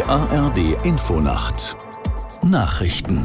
ARD Infonacht Nachrichten.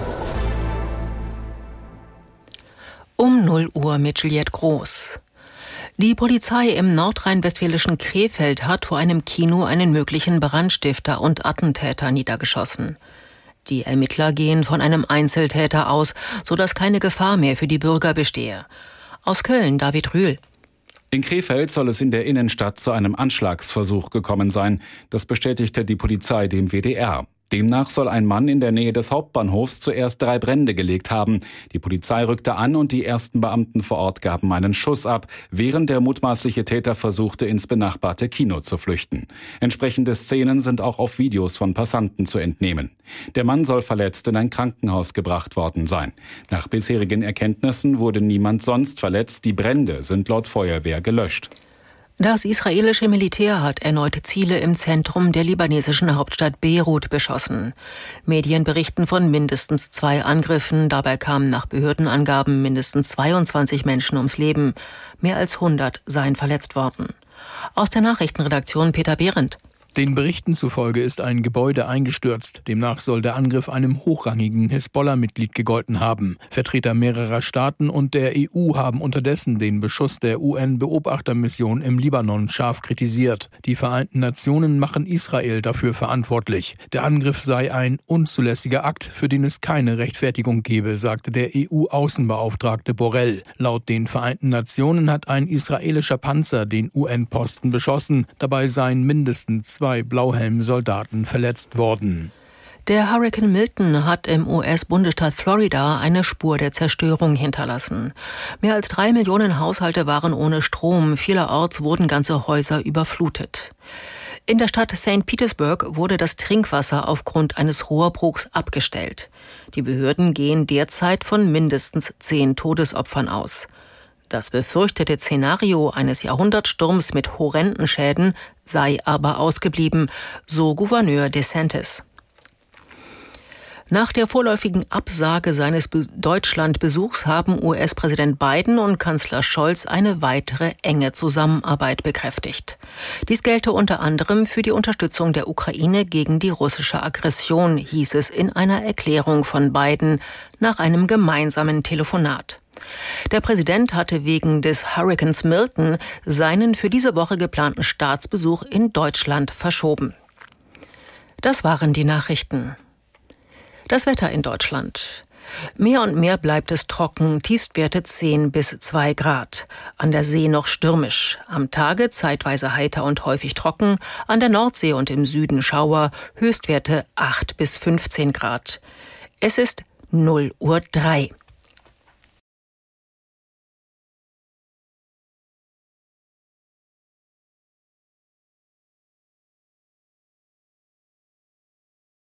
Um 0 Uhr mit Juliette Groß. Die Polizei im nordrhein-westfälischen Krefeld hat vor einem Kino einen möglichen Brandstifter und Attentäter niedergeschossen. Die Ermittler gehen von einem Einzeltäter aus, sodass keine Gefahr mehr für die Bürger bestehe. Aus Köln, David Rühl. In Krefeld soll es in der Innenstadt zu einem Anschlagsversuch gekommen sein. Das bestätigte die Polizei dem WDR. Demnach soll ein Mann in der Nähe des Hauptbahnhofs zuerst 3 Brände gelegt haben. Die Polizei rückte an und die ersten Beamten vor Ort gaben einen Schuss ab, während der mutmaßliche Täter versuchte, ins benachbarte Kino zu flüchten. Entsprechende Szenen sind auch auf Videos von Passanten zu entnehmen. Der Mann soll verletzt in ein Krankenhaus gebracht worden sein. Nach bisherigen Erkenntnissen wurde niemand sonst verletzt. Die Brände sind laut Feuerwehr gelöscht. Das israelische Militär hat erneut Ziele im Zentrum der libanesischen Hauptstadt Beirut beschossen. Medien berichten von mindestens 2 Angriffen. Dabei kamen nach Behördenangaben mindestens 22 Menschen ums Leben. Mehr als 100 seien verletzt worden. Aus der Nachrichtenredaktion Peter Behrendt. Den Berichten zufolge ist ein Gebäude eingestürzt. Demnach soll der Angriff einem hochrangigen Hisbollah-Mitglied gegolten haben. Vertreter mehrerer Staaten und der EU haben unterdessen den Beschuss der UN-Beobachtermission im Libanon scharf kritisiert. Die Vereinten Nationen machen Israel dafür verantwortlich. Der Angriff sei ein unzulässiger Akt, für den es keine Rechtfertigung gebe, sagte der EU-Außenbeauftragte Borrell. Laut den Vereinten Nationen hat ein israelischer Panzer den UN-Posten beschossen. Dabei seien mindestens 2 Blauhelm-Soldaten verletzt worden. Der Hurrikan Milton hat im US-Bundesstaat Florida eine Spur der Zerstörung hinterlassen. Mehr als 3 Millionen Haushalte waren ohne Strom. Vielerorts wurden ganze Häuser überflutet. In der Stadt St. Petersburg wurde das Trinkwasser aufgrund eines Rohrbruchs abgestellt. Die Behörden gehen derzeit von mindestens 10 Todesopfern aus. Das befürchtete Szenario eines Jahrhundertsturms mit horrenden Schäden sei aber ausgeblieben, so Gouverneur DeSantis. Nach der vorläufigen Absage seines Deutschlandbesuchs haben US-Präsident Biden und Kanzler Scholz eine weitere enge Zusammenarbeit bekräftigt. Dies gelte unter anderem für die Unterstützung der Ukraine gegen die russische Aggression, hieß es in einer Erklärung von Biden nach einem gemeinsamen Telefonat. Der Präsident hatte wegen des Hurrikans Milton seinen für diese Woche geplanten Staatsbesuch in Deutschland verschoben. Das waren die Nachrichten. Das Wetter in Deutschland. Mehr und mehr bleibt es trocken, Tiefstwerte 10 bis 2 Grad. An der See noch stürmisch. Am Tage zeitweise heiter und häufig trocken. An der Nordsee und im Süden Schauer, Höchstwerte 8 bis 15 Grad. Es ist 0:03 Uhr.